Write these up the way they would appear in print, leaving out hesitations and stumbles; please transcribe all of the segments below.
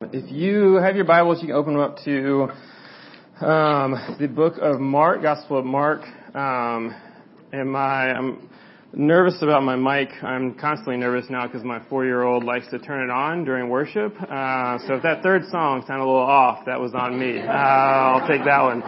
If you have your Bibles, you can open them up to the book of Mark, Gospel of Mark. I'm nervous about my mic. I'm constantly nervous now because my 4-year-old likes to turn it on during worship. So if that third song sounded a little off, that was on me. I'll take that one.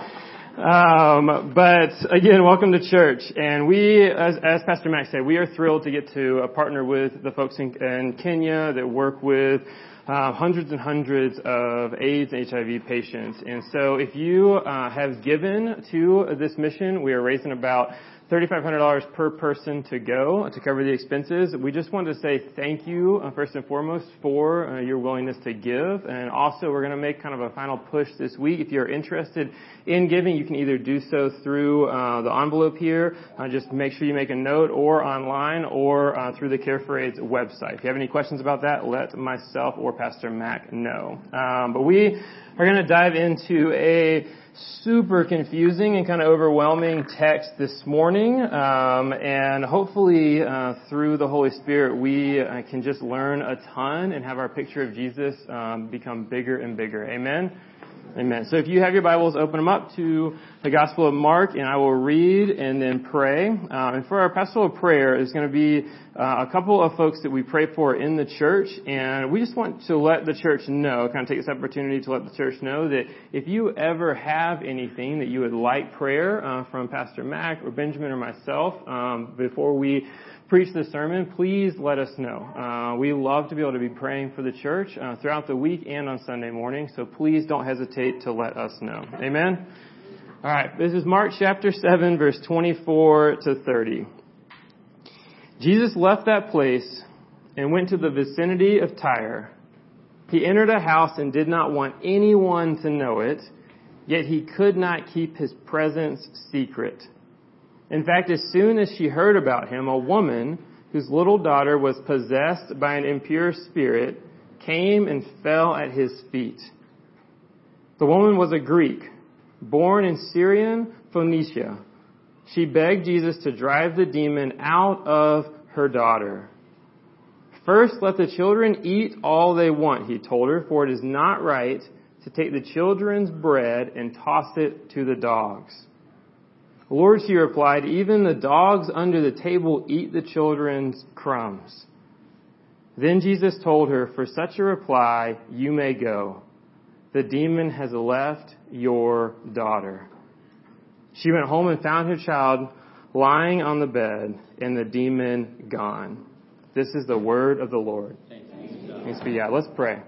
But again, welcome to church. And we, as Pastor Max said, we are thrilled to get to partner with the folks in Kenya that work with hundreds and hundreds of AIDS and HIV patients. And so if you have given to this mission, we are raising about $3,500 per person to go to cover the expenses. We just wanted to say thank you, first and foremost, for your willingness to give. And also, we're going to make kind of a final push this week. If you're interested in giving, you can either do so through the envelope here. Just make sure you make a note, or online, or through the Care for AIDS website. If you have any questions about that, let myself or Pastor Mac know. But we are going to dive into a super confusing and kind of overwhelming text this morning, and hopefully through the Holy Spirit we can just learn a ton and have our picture of Jesus become bigger and bigger. Amen? Amen. So if you have your Bibles, open them up to the Gospel of Mark, and I will read and then pray. And for our pastoral prayer is going to be a couple of folks that we pray for in the church, and we just want to let the church know, kind of take this opportunity to let the church know that if you ever have anything that you would like prayer from Pastor Mac or Benjamin or myself before we preach the sermon, please let us know. We love to be able to be praying for the church throughout the week and on Sunday morning, so please don't hesitate to let us know. Amen? All right, this is Mark chapter 7, verse 24 to 30. Jesus left that place and went to the vicinity of Tyre. He entered a house and did not want anyone to know it, yet he could not keep his presence secret. In fact, as soon as she heard about him, a woman whose little daughter was possessed by an impure spirit came and fell at his feet. The woman was a Greek, born in Syrian Phoenicia. She begged Jesus to drive the demon out of her daughter. First, let the children eat all they want, he told her, for it is not right to take the children's bread and toss it to the dogs. Lord, she replied, even the dogs under the table eat the children's crumbs. Then Jesus told her, for such a reply, you may go. The demon has left your daughter. She went home and found her child lying on the bed and the demon gone. This is the word of the Lord. Thanks be God. Let's pray.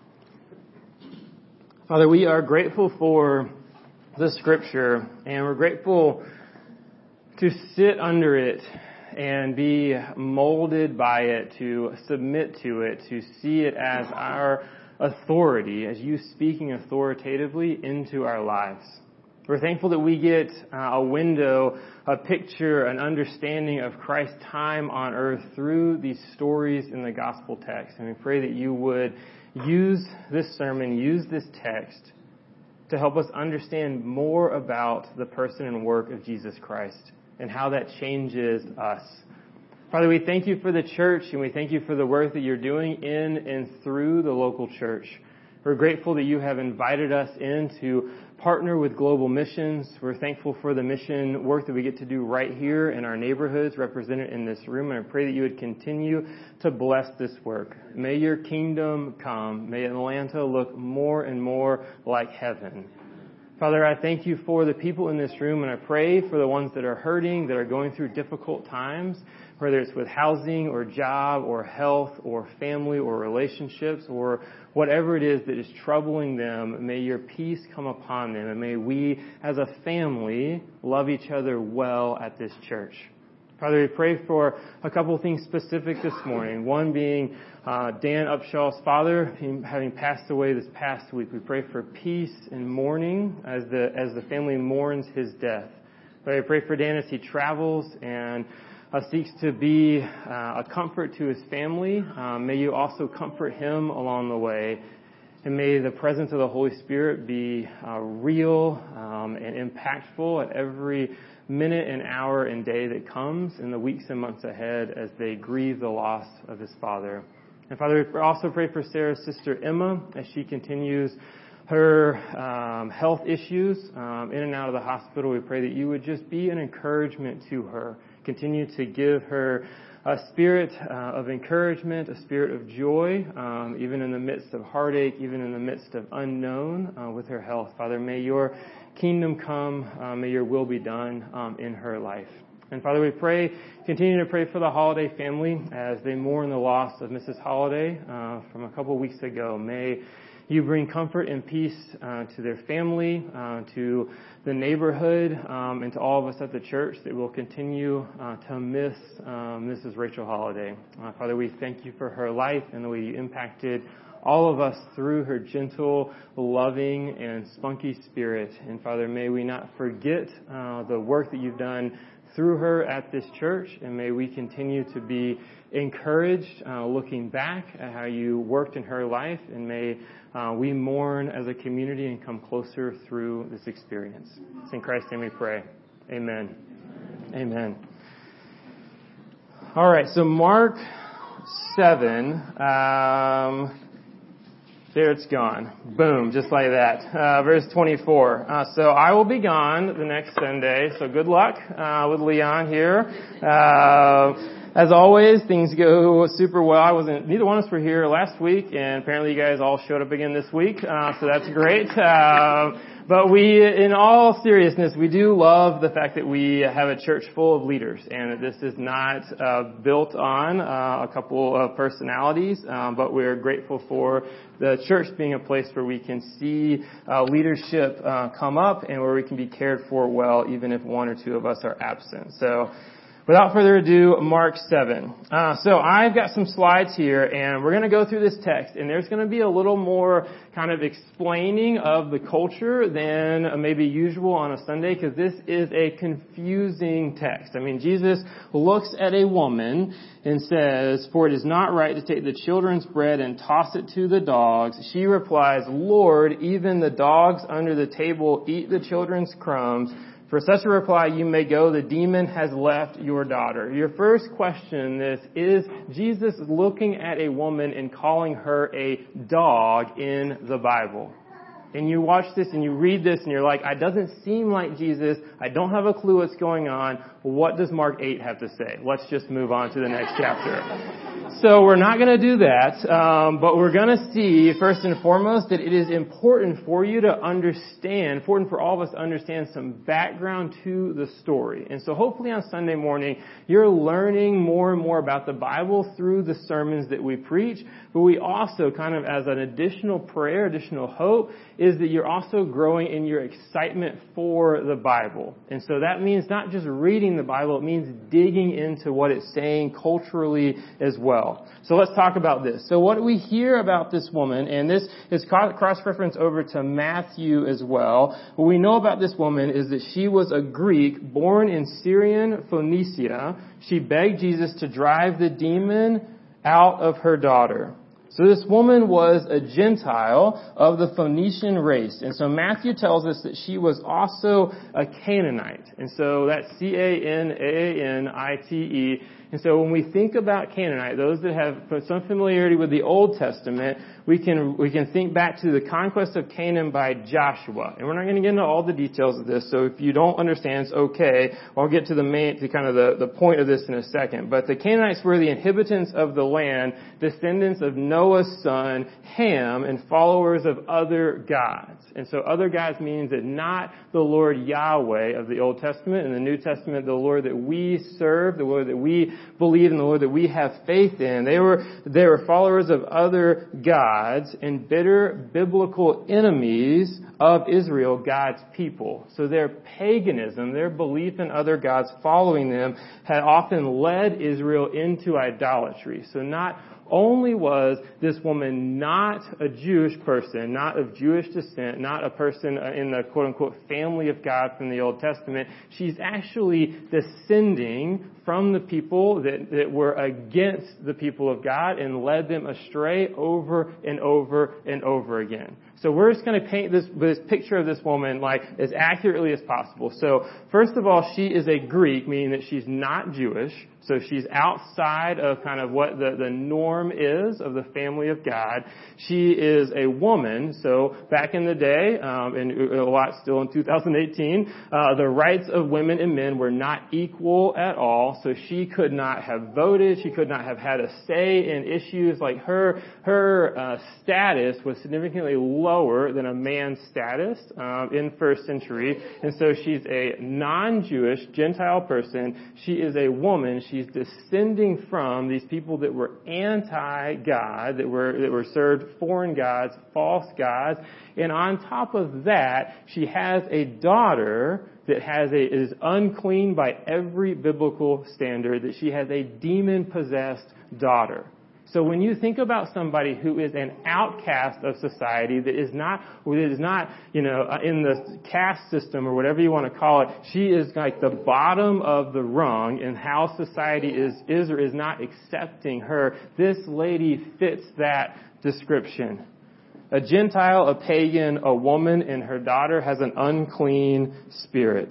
Father, we are grateful for the scripture, and we're grateful to sit under it and be molded by it, to submit to it, to see it as our authority, as you speaking authoritatively into our lives. We're thankful that we get a window, a picture, an understanding of Christ's time on earth through these stories in the gospel text. And we pray that you would use this sermon, use this text to help us understand more about the person and work of Jesus Christ and how that changes us. Father, we thank you for the church, and we thank you for the work that you're doing in and through the local church. We're grateful that you have invited us in to partner with Global Missions. We're thankful for the mission work that we get to do right here in our neighborhoods represented in this room. And I pray that you would continue to bless this work. May your kingdom come. May Atlanta look more and more like heaven. Father, I thank you for the people in this room, and I pray for the ones that are hurting, that are going through difficult times, whether it's with housing or job or health or family or relationships or whatever it is that is troubling them. May your peace come upon them, and may we as a family love each other well at this church. Father, we pray for a couple of things specific this morning. One being Dan Upshaw's father, having passed away this past week. We pray for peace and mourning as the family mourns his death. Father, I pray for Dan as he travels and seeks to be a comfort to his family. May you also comfort him along the way. And may the presence of the Holy Spirit be real and impactful at every minute and hour and day that comes in the weeks and months ahead as they grieve the loss of his father. And Father, we also pray for Sarah's sister Emma as she continues her health issues in and out of the hospital. We pray that you would just be an encouragement to her. Continue to give her a spirit of encouragement, a spirit of joy, even in the midst of heartache, even in the midst of unknown with her health. Father, may your kingdom come, may your will be done in her life. And Father, we continue to pray for the Holiday family as they mourn the loss of Mrs. Holiday from a couple weeks ago. May you bring comfort and peace to their family, to the neighborhood, and to all of us at the church that will continue to miss Mrs. Rachel Holiday. Father, we thank you for her life and the way you impacted all of us through her gentle, loving, and spunky spirit. And Father, may we not forget the work that you've done through her at this church, and may we continue to be encouraged looking back at how you worked in her life, and may we mourn as a community and come closer through this experience. It's in Christ's name we pray. Amen. Amen. All right, so Mark 7, there it's gone. Boom, just like that. Verse 24. So I will be gone the next Sunday, so good luck with Leon here. As always, things go super well. Neither one of us were here last week, and apparently you guys all showed up again this week, so that's great. But in all seriousness, we do love the fact that we have a church full of leaders, and that this is not built on a couple of personalities, but we're grateful for the church being a place where we can see leadership come up and where we can be cared for well, even if one or two of us are absent. So, without further ado, Mark 7. So I've got some slides here, and we're going to go through this text, and there's going to be a little more kind of explaining of the culture than maybe usual on a Sunday, because this is a confusing text. I mean, Jesus looks at a woman and says, "For it is not right to take the children's bread and toss it to the dogs." She replies, "Lord, even the dogs under the table eat the children's crumbs." For such a reply, you may go, the demon has left your daughter. Your first question is Jesus looking at a woman and calling her a dog in the Bible? And you watch this and you read this and you're like, it doesn't seem like Jesus. I don't have a clue what's going on. What does Mark 8 have to say? Let's just move on to the next chapter. So we're not going to do that, but we're going to see, first and foremost, that it is important for you to understand, important for all of us to understand some background to the story. And so hopefully on Sunday morning, you're learning more and more about the Bible through the sermons that we preach, but we also, kind of as an additional prayer, additional hope, is that you're also growing in your excitement for the Bible. And so that means not just reading the Bible, it means digging into what it's saying culturally as well. So let's talk about this. So what we hear about this woman, and this is cross-reference over to Matthew as well, what we know about this woman is that she was a Greek born in Syrian Phoenicia. She begged Jesus to drive the demon out of her daughter. So this woman was a Gentile of the Phoenician race. And so Matthew tells us that she was also a Canaanite. And so that's Canaanite. And so when we think about Canaanite, those that have some familiarity with the Old Testament, we can think back to the conquest of Canaan by Joshua. And we're not going to get into all the details of this, so if you don't understand, it's okay. I'll get to the point of this in a second. But the Canaanites were the inhabitants of the land, descendants of Noah's son, Ham, and followers of other gods. And so other gods means that not the Lord Yahweh of the Old Testament. In the New Testament, the Lord that we serve, the Lord that we believe in, the Lord that we have faith in. They were followers of other gods and bitter biblical enemies of Israel, God's people. So their paganism, their belief in other gods following them, had often led Israel into idolatry. So not only was this woman not a Jewish person, not of Jewish descent, not a person in the quote-unquote family of God from the Old Testament, she's actually descending from the people that were against the people of God and led them astray over and over and over again. So we're just going to paint this picture of this woman as accurately as possible. So first of all, she is a Greek, meaning that she's not Jewish. So she's outside of kind of what the norm is of the family of God. She is a woman. So back in the day, and a lot still in 2018, the rights of women and men were not equal at all. So she could not have voted. She could not have had a say in issues. Like her status was significantly lower than a man's status in first century. And so she's a non-Jewish Gentile person. She is a woman. She's descending from these people that were anti-God, that were served foreign gods, false gods. And on top of that, she has a daughter that is unclean by every biblical standard, that she has a demon-possessed daughter. So when you think about somebody who is an outcast of society, that is not, in the caste system or whatever you want to call it, she is like the bottom of the rung in how society is or is not accepting her. This lady fits that description. A Gentile, a pagan, a woman, and her daughter has an unclean spirit.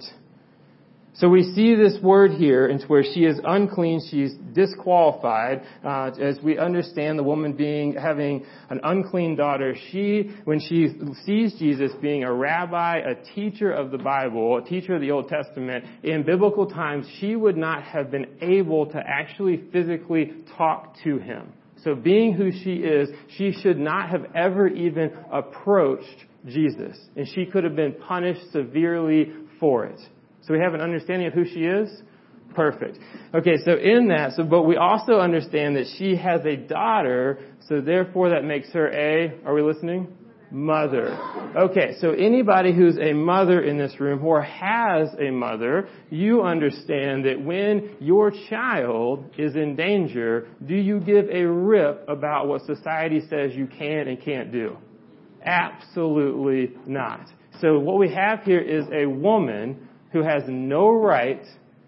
So we see this word here into where she is unclean, she's disqualified. As we understand the woman having an unclean daughter, when she sees Jesus being a rabbi, a teacher of the Bible, a teacher of the Old Testament, in biblical times, she would not have been able to actually physically talk to him. So being who she is, she should not have ever even approached Jesus. And she could have been punished severely for it. So we have an understanding of who she is? Perfect. Okay, so in that, but we also understand that she has a daughter, so therefore that makes her are we listening? Mother. Okay, so anybody who's a mother in this room or has a mother, you understand that when your child is in danger, do you give a rip about what society says you can and can't do? Absolutely not. So what we have here is a woman who has no right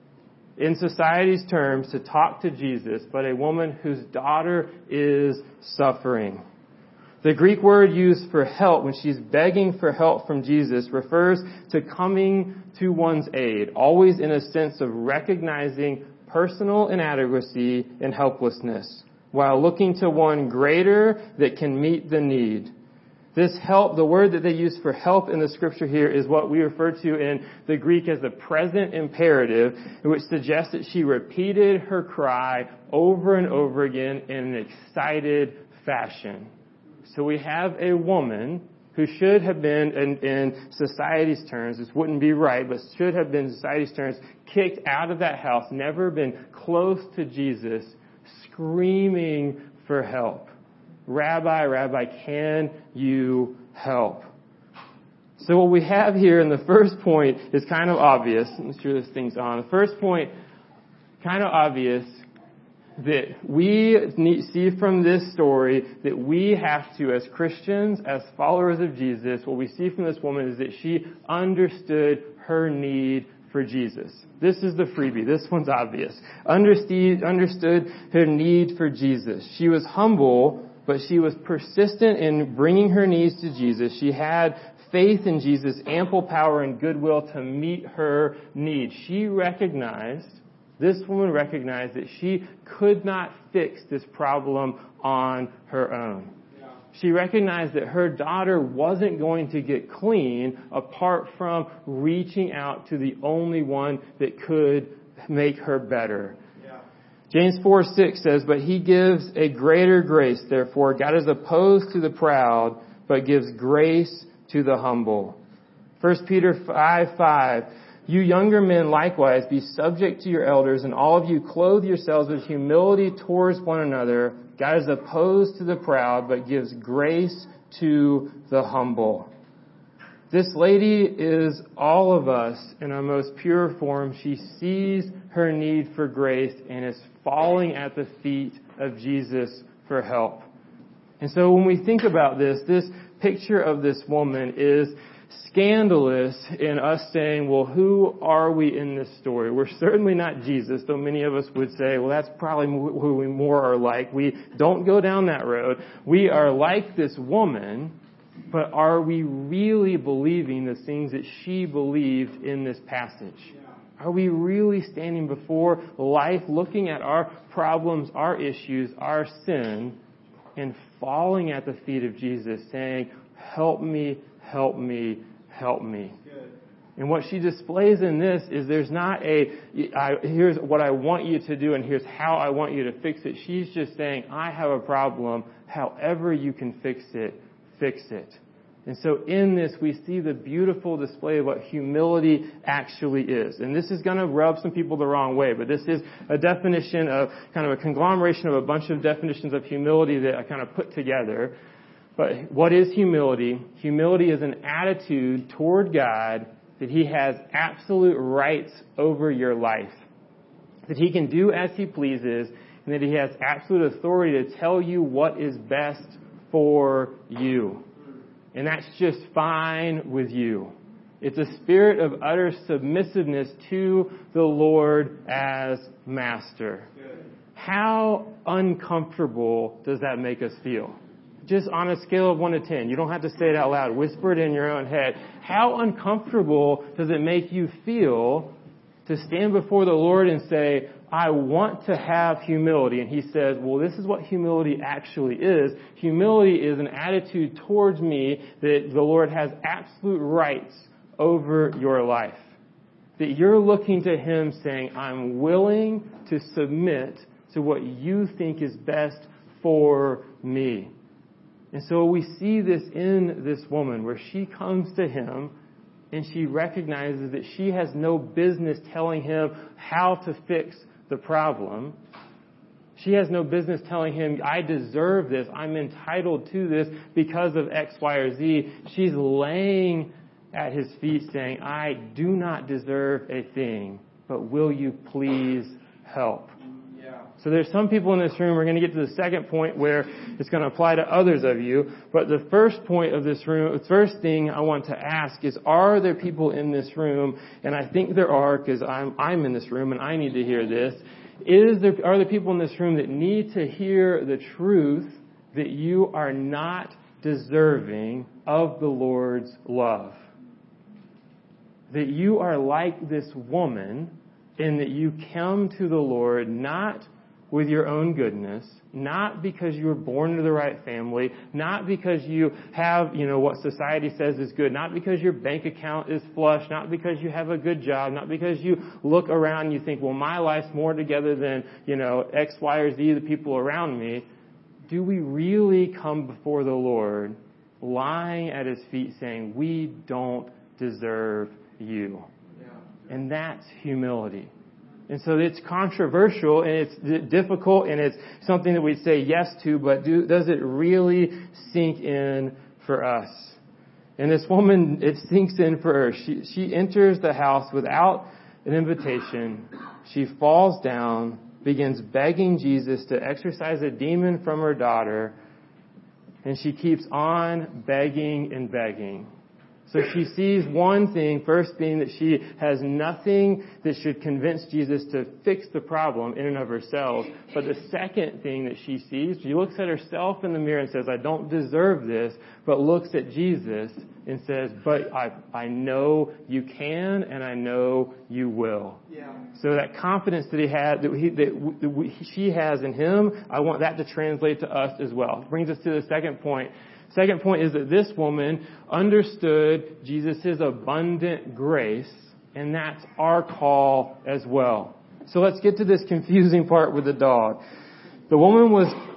in society's terms to talk to Jesus, but a woman whose daughter is suffering. The Greek word used for help, when she's begging for help from Jesus, refers to coming to one's aid, always in a sense of recognizing personal inadequacy and helplessness, while looking to one greater that can meet the need. This help, the word that they use for help in the scripture here is what we refer to in the Greek as the present imperative, which suggests that she repeated her cry over and over again in an excited fashion. So we have a woman who should have been, in society's terms, this wouldn't be right, but should have been in society's terms, kicked out of that house, never been close to Jesus, screaming for help. Rabbi, can you help? So what we have here in the first point is kind of obvious. I'm sure this thing's on. The first point, kind of obvious, that we see from this story that we have to, as Christians, as followers of Jesus, what we see from this woman is that she understood her need for Jesus. This is the freebie. This one's obvious. Understood her need for Jesus. She was humble, but she was persistent in bringing her needs to Jesus. She had faith in Jesus, ample power and goodwill to meet her need. This woman recognized that she could not fix this problem on her own. She recognized that her daughter wasn't going to get clean apart from reaching out to the only one that could make her better. James 4:6 says, "But he gives a greater grace, therefore God is opposed to the proud, but gives grace to the humble." 1 Peter 5:5, "You younger men likewise be subject to your elders, and all of you clothe yourselves with humility towards one another. God is opposed to the proud, but gives grace to the humble." This lady is all of us in our most pure form. She sees her need for grace and is falling at the feet of Jesus for help. And so when we think about this picture of this woman is scandalous in us saying, well, who are we in this story? We're certainly not Jesus, though many of us would say, well, that's probably who we more are like. We don't go down that road. We are like this woman, but are we really believing the things that she believed in this passage? Are we really standing before life, looking at our problems, our issues, our sin, and falling at the feet of Jesus, saying, help me, help me, help me? And what she displays in this is there's not here's what I want you to do and here's how I want you to fix it. She's just saying, I have a problem. However you can fix it, fix it. And so in this, we see the beautiful display of what humility actually is. And this is going to rub some people the wrong way, but this is a definition of kind of a conglomeration of a bunch of definitions of humility that I kind of put together. But what is humility? Humility is an attitude toward God that He has absolute rights over your life, that He can do as He pleases, and that He has absolute authority to tell you what is best for you. And that's just fine with you. It's a spirit of utter submissiveness to the Lord as Master. How uncomfortable does that make us feel? Just on a scale of 1 to 10. You don't have to say it out loud. Whisper it in your own head. How uncomfortable does it make you feel to stand before the Lord and say, I want to have humility? And He says, well, this is what humility actually is. Humility is an attitude towards me that the Lord has absolute rights over your life. That you're looking to Him saying, I'm willing to submit to what you think is best for me. And so we see this in this woman where she comes to Him and she recognizes that she has no business telling Him how to fix the problem. She has no business telling Him, I deserve this, I'm entitled to this because of X, Y, or Z. She's laying at His feet saying, I do not deserve a thing, but will you please help? So there's some people in this room, we're going to get to the second point where it's going to apply to others of you. But the first point of this room, the first thing I want to ask is, are there people in this room, and I think there are because I'm in this room and I need to hear this, are there people in this room that need to hear the truth that you are not deserving of the Lord's love? That you are like this woman in that you come to the Lord not with your own goodness, not because you were born into the right family, not because you have, what society says is good, not because your bank account is flush, not because you have a good job, not because you look around and you think, well, my life's more together than, X, Y, or Z, the people around me. Do we really come before the Lord lying at His feet saying, we don't deserve you? And that's humility. And so it's controversial and it's difficult and it's something that we say yes to, but does it really sink in for us? And this woman, it sinks in for her. She enters the house without an invitation. She falls down, begins begging Jesus to exorcise a demon from her daughter, and she keeps on begging and begging. So she sees one thing, first being that she has nothing that should convince Jesus to fix the problem in and of herself. But the second thing that she sees, she looks at herself in the mirror and says, I don't deserve this, but looks at Jesus and says, but I know you can and I know you will. Yeah. So that confidence that he had, she has in Him, I want that to translate to us as well. Brings us to the second point. Second point is that this woman understood Jesus' abundant grace, and that's our call as well. So let's get to this confusing part with the dog. The woman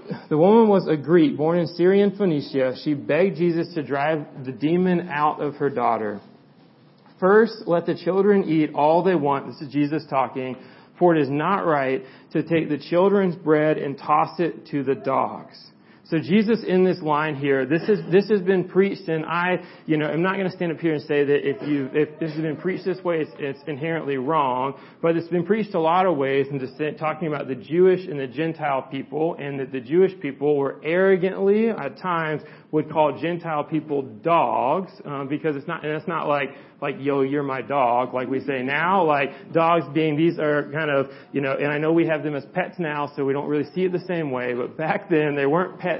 was a Greek born in Syrian Phoenicia. She begged Jesus to drive the demon out of her daughter. First, let the children eat all they want. This is Jesus talking. For it is not right to take the children's bread and toss it to the dogs. So Jesus in this line here, this has been preached, and I'm not going to stand up here and say that if this has been preached this way, it's inherently wrong, but it's been preached a lot of ways, and just talking about the Jewish and the Gentile people, and that the Jewish people were arrogantly, at times, would call Gentile people dogs, because it's not like, yo, you're my dog, like we say now, like dogs being, these are kind of, and I know we have them as pets now, so we don't really see it the same way, but back then they weren't pets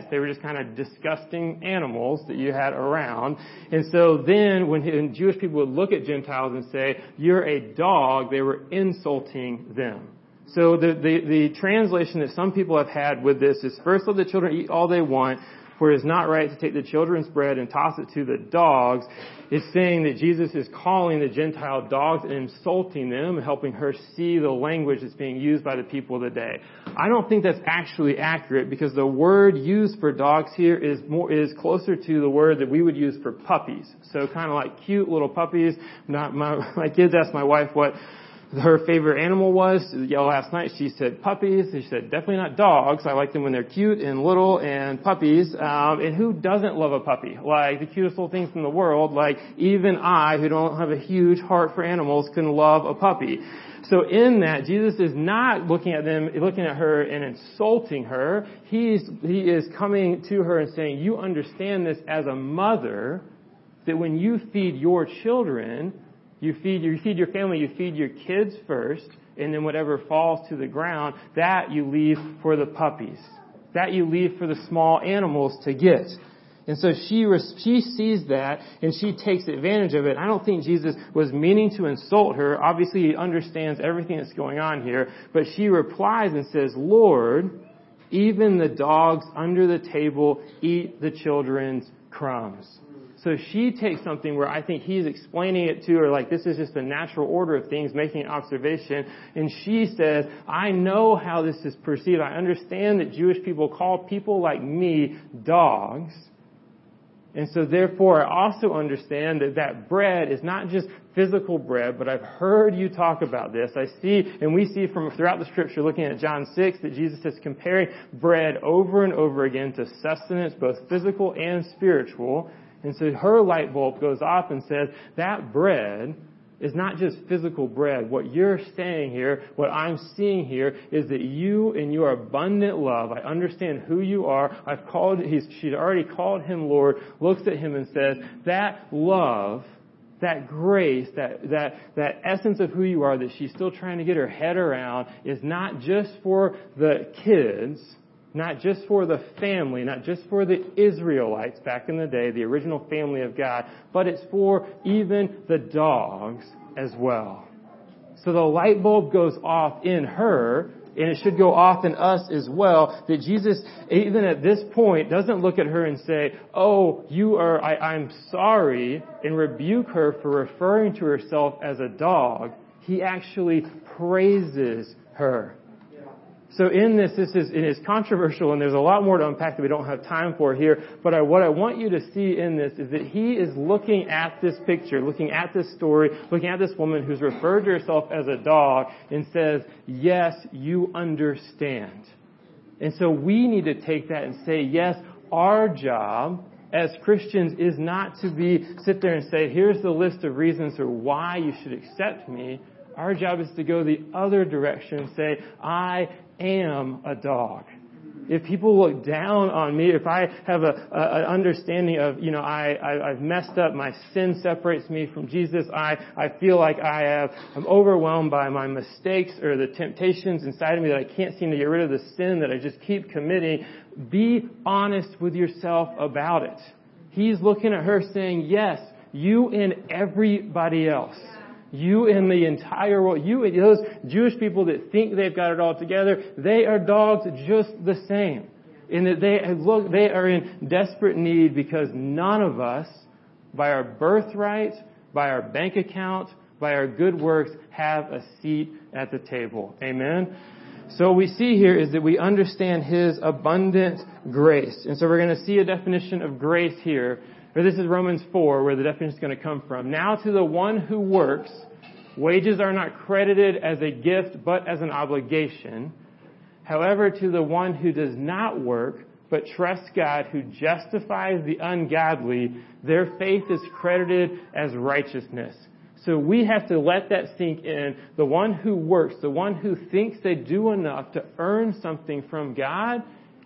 pets. They were just kind of disgusting animals that you had around. And so then when Jewish people would look at Gentiles and say, you're a dog, they were insulting them. So the translation that some people have had with this is, first let the children eat all they want, for it is not right to take the children's bread and toss it to the dogs. It's saying that Jesus is calling the Gentile dogs and insulting them and helping her see the language that's being used by the people of the day. I don't think that's actually accurate, because the word used for dogs here is closer to the word that we would use for puppies. So kind of like cute little puppies. My kids asked my wife what her favorite animal was. Last night she said puppies. She said definitely not dogs. I like them when they're cute and little and puppies. And who doesn't love a puppy? Like the cutest little things in the world. Like even I, who don't have a huge heart for animals, can love a puppy. So in that, Jesus is not looking at her and insulting her. He is coming to her and saying, you understand this as a mother, that when you feed your children, you feed your family, you feed your kids first, and then whatever falls to the ground, that you leave for the puppies. That you leave for the small animals to get. And so she sees that, and she takes advantage of it. I don't think Jesus was meaning to insult her. Obviously, he understands everything that's going on here. But she replies and says, Lord, even the dogs under the table eat the children's crumbs. So she takes something where I think he's explaining it to her like this is just a natural order of things, making an observation. And she says, I know how this is perceived. I understand that Jewish people call people like me dogs. And so therefore, I also understand that bread is not just physical bread, but I've heard you talk about this. I see, and we see from throughout the scripture, looking at John 6, that Jesus is comparing bread over and over again to sustenance, both physical and spiritual. And so her light bulb goes off and says, that bread is not just physical bread. What you're saying here, what I'm seeing here, is that you in your abundant love, I understand who you are. She'd already called him Lord, looks at him and says, that love, that grace, that essence of who you are that she's still trying to get her head around is not just for the kids, not just for the family, not just for the Israelites back in the day, the original family of God, but it's for even the dogs as well. So the light bulb goes off in her, and it should go off in us as well, that Jesus, even at this point, doesn't look at her and say, oh, I'm sorry, and rebuke her for referring to herself as a dog. He actually praises her. So in this is controversial, and there's a lot more to unpack that we don't have time for here. But what I want you to see in this is that he is looking at this picture, looking at this story, looking at this woman who's referred to herself as a dog, and says, yes, you understand. And so we need to take that and say, yes, our job as Christians is not to sit there and say, here's the list of reasons for why you should accept me. Our job is to go the other direction and say, I am a dog. If people look down on me, if I have an understanding of, I've messed up, my sin separates me from Jesus, I feel like I'm overwhelmed by my mistakes or the temptations inside of me that I can't seem to get rid of, the sin that I just keep committing, be honest with yourself about it. He's looking at her saying, yes, you and everybody else. You and the entire world, you and those Jewish people that think they've got it all together, they are dogs just the same. In that they are in desperate need, because none of us, by our birthright, by our bank account, by our good works, have a seat at the table. Amen? So what we see here is that we understand his abundant grace. And so we're going to see a definition of grace here. Or this is Romans 4, where the definition is going to come from. Now to the one who works, wages are not credited as a gift, but as an obligation. However, to the one who does not work, but trusts God who justifies the ungodly, their faith is credited as righteousness. So we have to let that sink in. The one who works, the one who thinks they do enough to earn something from God,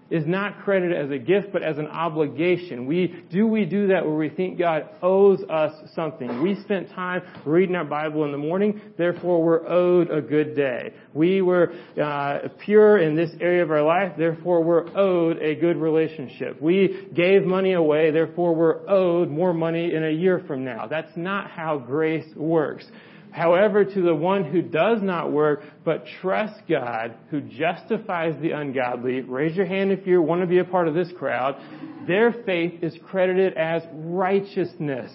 is not credited as a gift, but as an obligation. We do that where we think God owes us something. We spent time reading our Bible in the morning, therefore we're owed a good day. We were pure in this area of our life, therefore we're owed a good relationship. We gave money away, therefore we're owed more money in a year from now. That's not how grace works. However, to the one who does not work, but trusts God, who justifies the ungodly, raise your hand if you want to be a part of this crowd, their faith is credited as righteousness.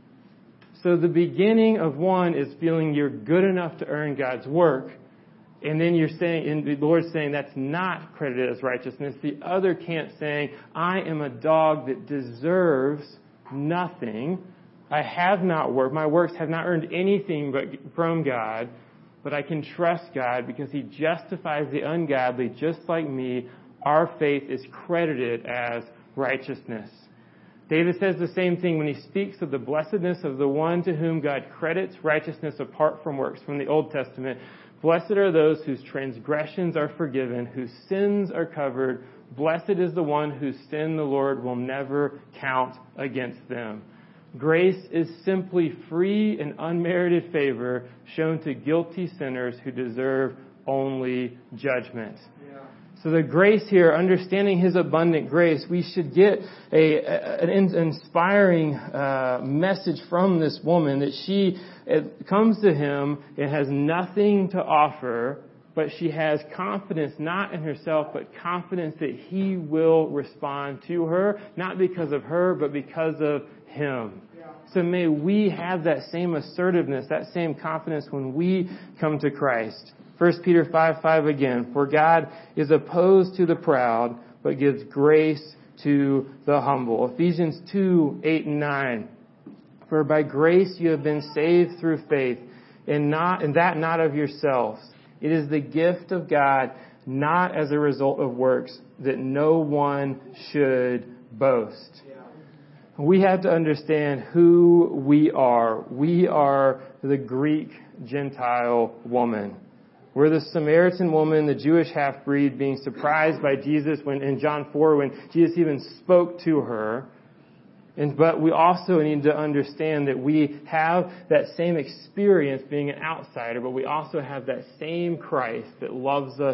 So the beginning of one is feeling you're good enough to earn God's work, and then you're saying, and the Lord's saying that's not credited as righteousness. The other camp saying, I am a dog that deserves nothing. I have not worked. My works have not earned anything but from God, but I can trust God because He justifies the ungodly just like me. Our faith is credited as righteousness. David says the same thing when he speaks of the blessedness of the one to whom God credits righteousness apart from works from the Old Testament. Blessed are those whose transgressions are forgiven, whose sins are covered. Blessed is the one whose sin the Lord will never count against them. Grace is simply free and unmerited favor shown to guilty sinners who deserve only judgment. Yeah. So the grace here, understanding His abundant grace, we should get an inspiring message from this woman that she comes to Him and has nothing to offer, but she has confidence not in herself, but confidence that He will respond to her, not because of her, but because of Him. So may we have that same assertiveness, that same confidence when we come to Christ. 1 Peter 5:5 again, for God is opposed to the proud, but gives grace to the humble. Ephesians 2:8 and 9, for by grace you have been saved through faith, and that not of yourselves. It is the gift of God, not as a result of works, that no one should boast. We have to understand who we are. We are the Greek Gentile woman. We're the Samaritan woman, the Jewish half-breed, being surprised by Jesus in John 4 when Jesus even spoke to her. But we also need to understand that we have that same experience being an outsider, but we also have that same Christ that loves us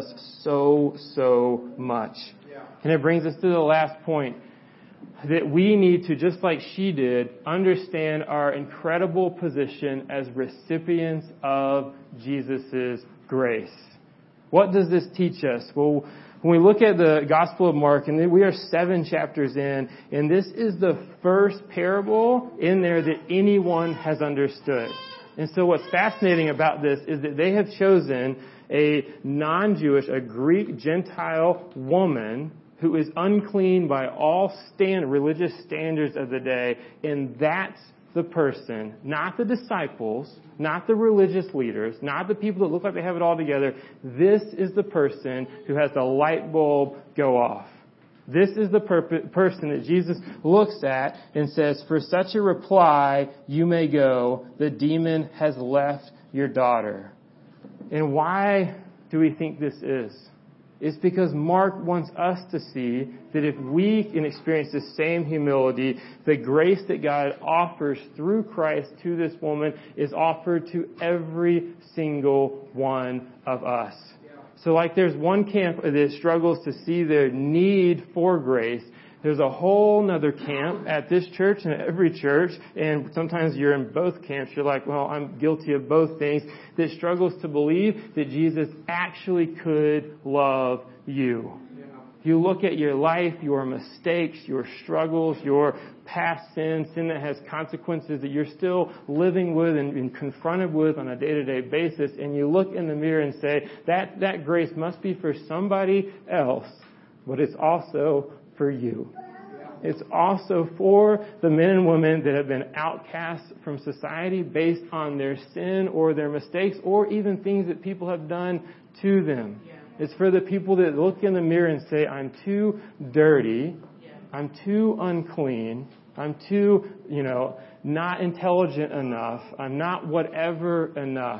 so much. Yeah. And it brings us to the last point, that we need to, just like she did, understand our incredible position as recipients of Jesus' grace. What does this teach us? Well, when we look at the Gospel of Mark, and we are 7 chapters in, and this is the first parable in there that anyone has understood. And so what's fascinating about this is that they have chosen a non-Jewish, a Greek Gentile woman who is unclean by all religious standards of the day, and that's the person, not the disciples, not the religious leaders, not the people that look like they have it all together. This is the person who has the light bulb go off. This is the person that Jesus looks at and says, for such a reply, you may go. The demon has left your daughter. And why do we think this is? It's because Mark wants us to see that if we can experience the same humility, the grace that God offers through Christ to this woman is offered to every single one of us. So like there's one camp that struggles to see their need for grace, there's a whole nother camp at this church and at every church, and sometimes you're in both camps. You're like, well, I'm guilty of both things, that struggles to believe that Jesus actually could love you. Yeah. You look at your life, your mistakes, your struggles, your past sin that has consequences that you're still living with and confronted with on a day-to-day basis, and you look in the mirror and say, that grace must be for somebody else, but it's also for you. It's also for the men and women that have been outcast from society based on their sin or their mistakes or even things that people have done to them. Yeah. It's for the people that look in the mirror and say, I'm too dirty, I'm too unclean, I'm too, not intelligent enough, I'm not whatever enough.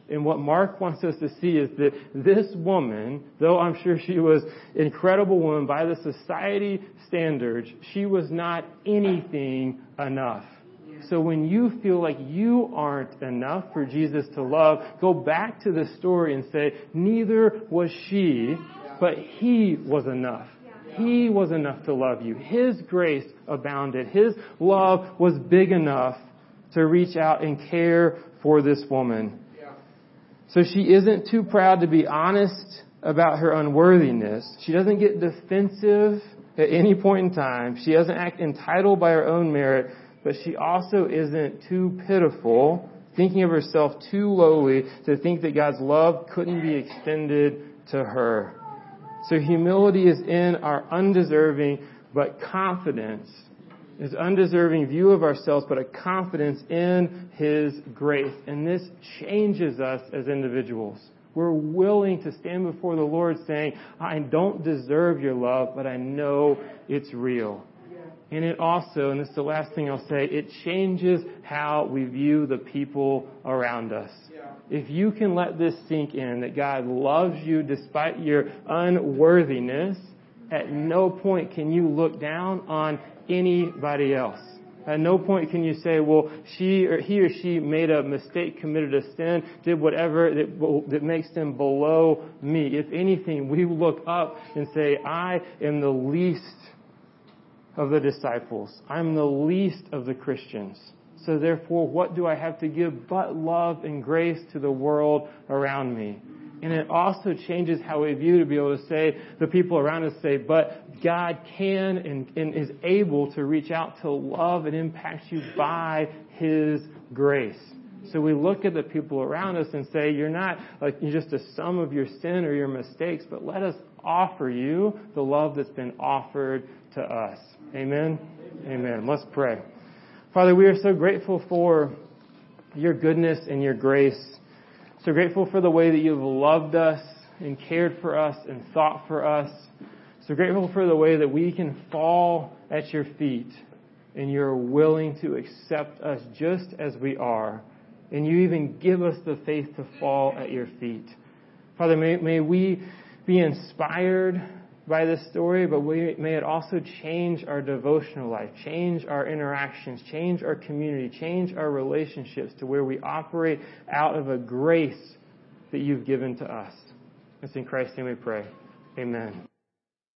And what Mark wants us to see is that this woman, though I'm sure she was an incredible woman by the society standards, she was not anything enough. So when you feel like you aren't enough for Jesus to love, go back to the story and say, neither was she, but He was enough. He was enough to love you. His grace abounded. His love was big enough to reach out and care for this woman. So she isn't too proud to be honest about her unworthiness. She doesn't get defensive at any point in time. She doesn't act entitled by her own merit, but she also isn't too pitiful, thinking of herself too lowly to think that God's love couldn't be extended to her. So humility is in our undeserving but confidence, is undeserving view of ourselves, but a confidence in His grace. And this changes us as individuals. We're willing to stand before the Lord saying, I don't deserve your love, but I know it's real. And it also, and this is the last thing I'll say, it changes how we view the people around us. If you can let this sink in, that God loves you despite your unworthiness, at no point can you look down on anybody else. At no point can you say, well, he or she made a mistake, committed a sin, did whatever that makes them below me. If anything, we look up and say, I am the least of the disciples. I'm the least of the Christians. So therefore, what do I have to give but love and grace to the world around me? And it also changes how we view to be able to say, the people around us say, but God can and is able to reach out to love and impact you by His grace. So we look at the people around us and say, you're not like you're just a sum of your sin or your mistakes, but let us offer you the love that's been offered to us. Amen? Amen. Let's pray. Father, we are so grateful for your goodness and your grace. So grateful for the way that you've loved us and cared for us and thought for us. So grateful for the way that we can fall at your feet and you're willing to accept us just as we are. And you even give us the faith to fall at your feet. Father, may we be inspired by this story, but may it also change our devotional life, change our interactions, change our community, change our relationships to where we operate out of a grace that you've given to us. It's in Christ's name we pray. Amen.